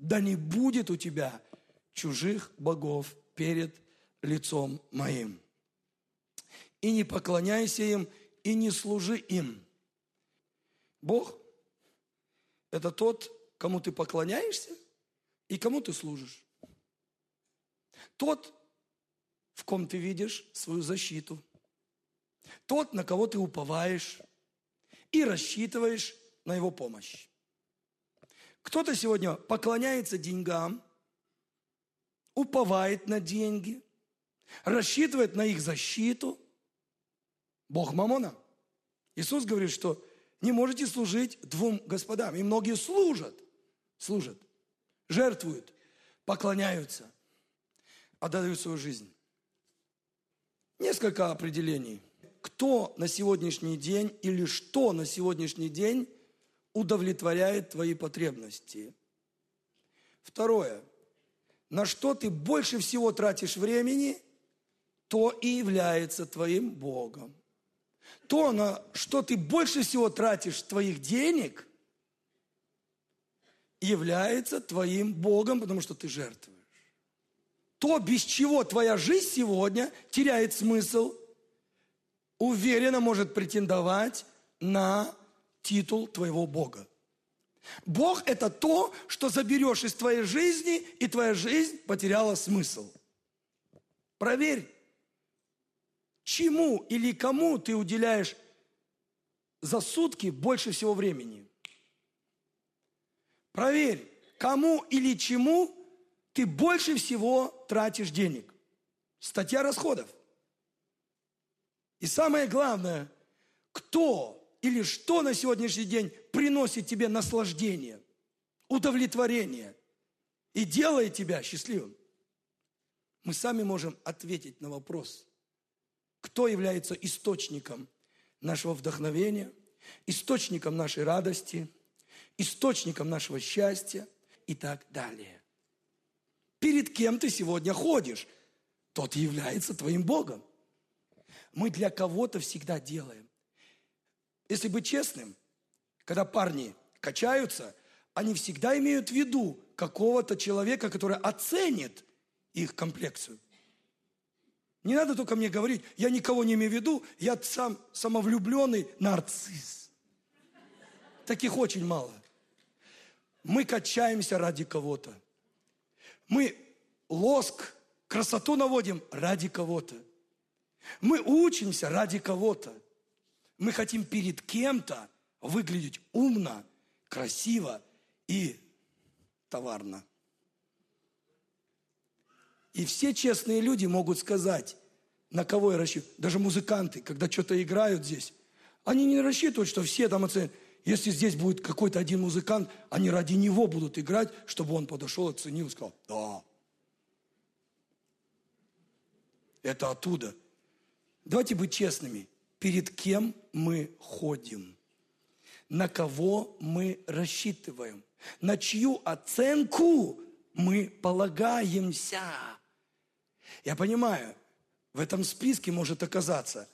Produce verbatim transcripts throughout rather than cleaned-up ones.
да не будет у тебя чужих богов перед лицом моим. И не поклоняйся им, и не служи им. Бог – это тот, кому ты поклоняешься и кому ты служишь. Тот, в ком ты видишь свою защиту. Тот, на кого ты уповаешь и рассчитываешь на его помощь. Кто-то сегодня поклоняется деньгам, уповает на деньги, рассчитывает на их защиту. Бог Мамона. Иисус говорит, что не можете служить двум господам. И многие служат, служат, жертвуют, поклоняются, отдают свою жизнь. Несколько определений. Кто на сегодняшний день или что на сегодняшний день удовлетворяет твои потребности? Второе. На что ты больше всего тратишь времени, то и является твоим Богом. То, на что ты больше всего тратишь твоих денег, является твоим Богом, потому что ты жертвуешь. То, без чего твоя жизнь сегодня теряет смысл, уверенно может претендовать на титул твоего Бога. Бог – это то, что заберешь из твоей жизни, и твоя жизнь потеряла смысл. Проверь, чему или кому ты уделяешь за сутки больше всего времени. Проверь, кому или чему ты больше всего тратишь денег. Статья расходов. И самое главное, кто или что на сегодняшний день приносит тебе наслаждение, удовлетворение и делает тебя счастливым. Мы сами можем ответить на вопрос, кто является источником нашего вдохновения, источником нашей радости, источником нашего счастья и так далее. Перед кем ты сегодня ходишь, тот является твоим Богом. Мы для кого-то всегда делаем. Если быть честным, когда парни качаются, они всегда имеют в виду какого-то человека, который оценит их комплекцию. Не надо только мне говорить, я никого не имею в виду, я сам самовлюбленный нарцисс. Таких очень мало. Мы качаемся ради кого-то. Мы лоск, красоту наводим ради кого-то. Мы учимся ради кого-то. Мы хотим перед кем-то выглядеть умно, красиво и товарно. И все честные люди могут сказать, на кого я рассчитываю. Даже музыканты, когда что-то играют здесь, они не рассчитывают, что все там оценят. Если здесь будет какой-то один музыкант, они ради него будут играть, чтобы он подошел, оценил и сказал, да. Это оттуда. Давайте быть честными. Перед кем мы ходим? На кого мы рассчитываем? На чью оценку мы полагаемся? Я понимаю, в этом списке может оказаться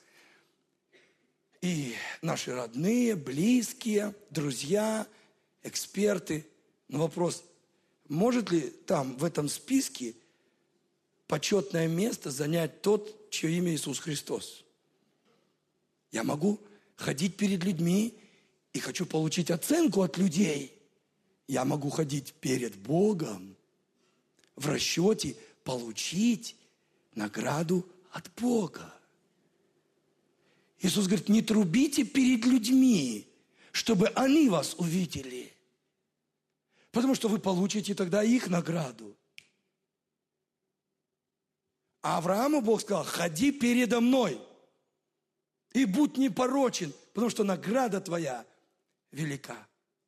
и наши родные, близкие, друзья, эксперты. Но вопрос, может ли там в этом списке почетное место занять тот, чье имя Иисус Христос? Я могу ходить перед людьми и хочу получить оценку от людей. Я могу ходить перед Богом в расчете получить награду от Бога. Иисус говорит, не трубите перед людьми, чтобы они вас увидели. Потому что вы получите тогда их награду. А Аврааму Бог сказал, ходи передо мной и будь непорочен, потому что награда твоя велика.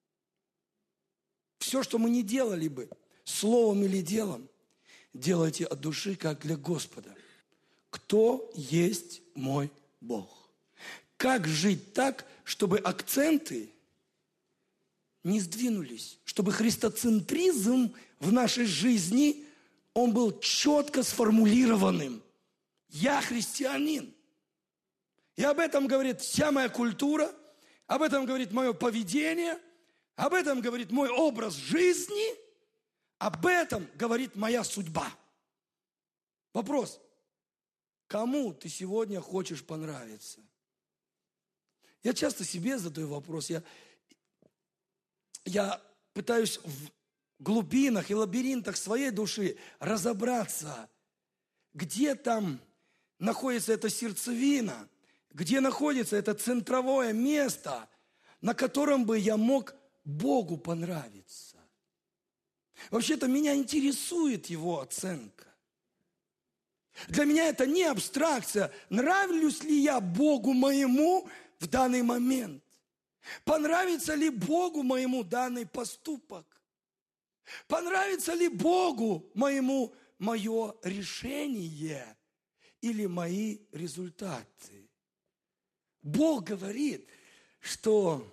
Все, что мы не делали бы, словом или делом, делайте от души, как для Господа. Кто есть мой Бог? Как жить так, чтобы акценты не сдвинулись, чтобы христоцентризм в нашей жизни, он был четко сформулированным. Я христианин. И об этом говорит вся моя культура, об этом говорит мое поведение, об этом говорит мой образ жизни, Об этом говорит моя судьба. Вопрос. Кому ты сегодня хочешь понравиться? Я часто себе задаю вопрос. Я, я пытаюсь в глубинах и лабиринтах своей души разобраться, где там находится эта сердцевина, где находится это центровое место, на котором бы я мог Богу понравиться. Вообще-то меня интересует Его оценка. Для меня это не абстракция. Нравлюсь ли я Богу моему в данный момент? Понравится ли Богу моему данный поступок? Понравится ли Богу моему мое решение или мои результаты? Бог говорит, что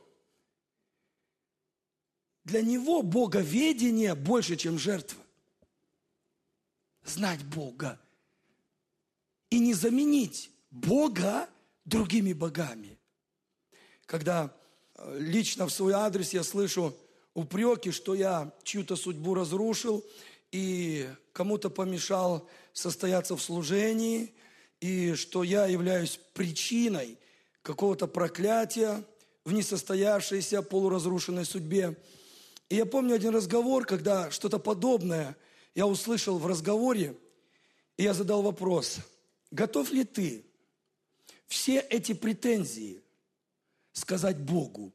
для Него боговедение больше, чем жертва. Знать Бога и не заменить Бога другими богами. Когда лично в свой адрес я слышу упреки, что я чью-то судьбу разрушил и кому-то помешал состояться в служении, и что я являюсь причиной какого-то проклятия в несостоявшейся полуразрушенной судьбе. И я помню один разговор, когда что-то подобное я услышал в разговоре, и я задал вопрос: готов ли ты все эти претензии сказать Богу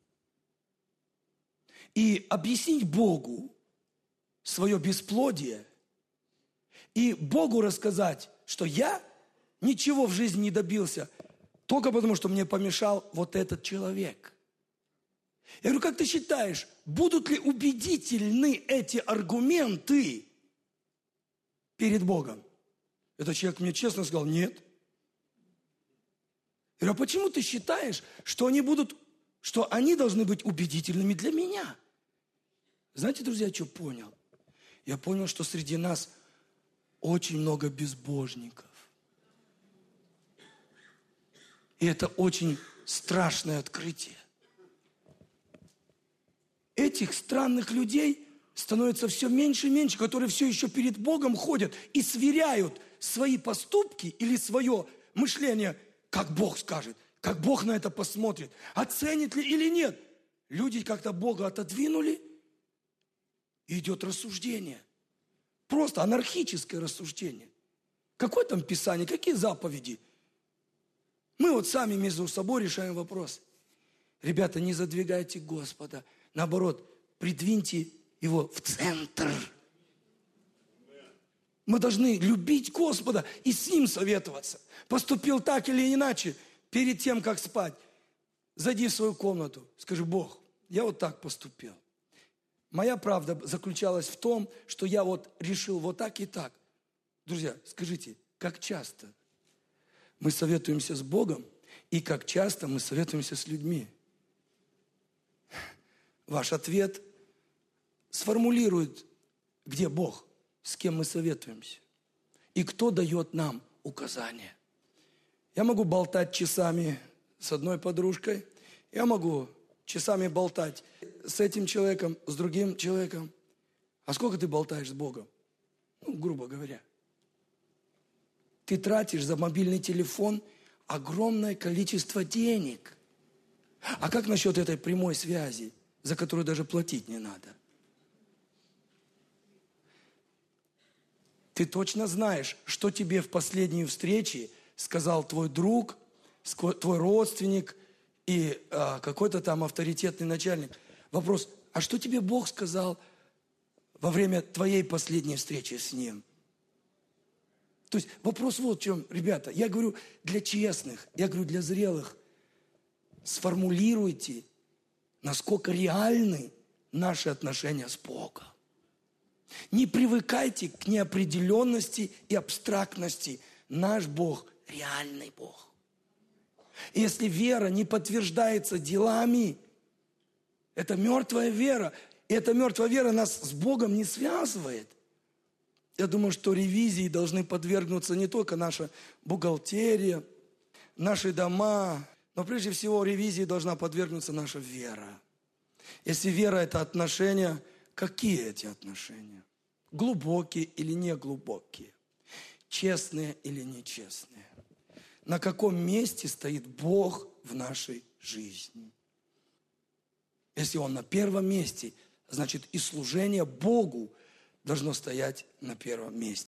и объяснить Богу свое бесплодие, и Богу рассказать, что я ничего в жизни не добился только потому, что мне помешал вот этот человек? Я говорю, как ты считаешь, будут ли убедительны эти аргументы перед Богом? Этот человек мне честно сказал: нет. Я говорю, а почему ты считаешь, что они будут, что они должны быть убедительными для меня? Знаете, друзья, что понял? Я понял, что среди нас очень много безбожников. И это очень страшное открытие. Этих странных людей становится все меньше и меньше, которые все еще перед Богом ходят и сверяют свои поступки или свое мышление, как Бог скажет, как Бог на это посмотрит, оценит ли или нет. Люди как-то Бога отодвинули, и идет рассуждение. Просто анархическое рассуждение. Какое там Писание, какие заповеди? Мы вот сами между собой решаем вопрос. Ребята, не задвигайте Господа. Наоборот, придвиньте Его в центр. Мы должны любить Господа и с Ним советоваться. Поступил так или иначе, перед тем, как спать, зайди в свою комнату, скажи: Бог, я вот так поступил. Моя правда заключалась в том, что я вот решил вот так и так. Друзья, скажите, как часто мы советуемся с Богом и как часто мы советуемся с людьми? Ваш ответ сформулирует, где Бог, с кем мы советуемся и кто дает нам указания. Я могу болтать часами с одной подружкой, я могу часами болтать с этим человеком, с другим человеком. А сколько ты болтаешь с Богом? Ну, грубо говоря. Ты тратишь за мобильный телефон огромное количество денег. А как насчет этой прямой связи, за которую даже платить не надо? Ты точно знаешь, что тебе в последней встрече сказал твой друг, твой родственник и а, какой-то там авторитетный начальник. Вопрос: а что тебе Бог сказал во время твоей последней встречи с Ним? То есть вопрос вот в чем, ребята. Я говорю для честных, я говорю для зрелых. Сформулируйте, насколько реальны наши отношения с Богом. Не привыкайте к неопределенности и абстрактности. Наш Бог – реальный Бог. Если вера не подтверждается делами, это мертвая вера. И эта мертвая вера нас с Богом не связывает. Я думаю, что ревизии должны подвергнуться не только наша бухгалтерия, наши дома, но прежде всего ревизии должна подвергнуться наша вера. Если вера – это отношение, какие эти отношения? Глубокие или неглубокие? Честные или нечестные? На каком месте стоит Бог в нашей жизни? Если Он на первом месте, значит и служение Богу должно стоять на первом месте.